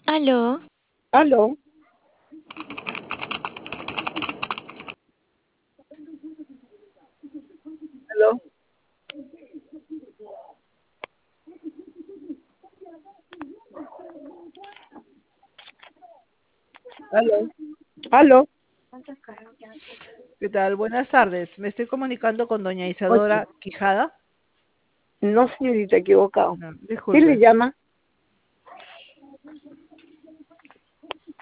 Aló, Aló, aló, aló, aló. ¿Qué tal? Buenas tardes. Me estoy comunicando con doña Oye, Isadora Quijada. no, señorita, equivocado. No, ¿Quién le disculpe. llama?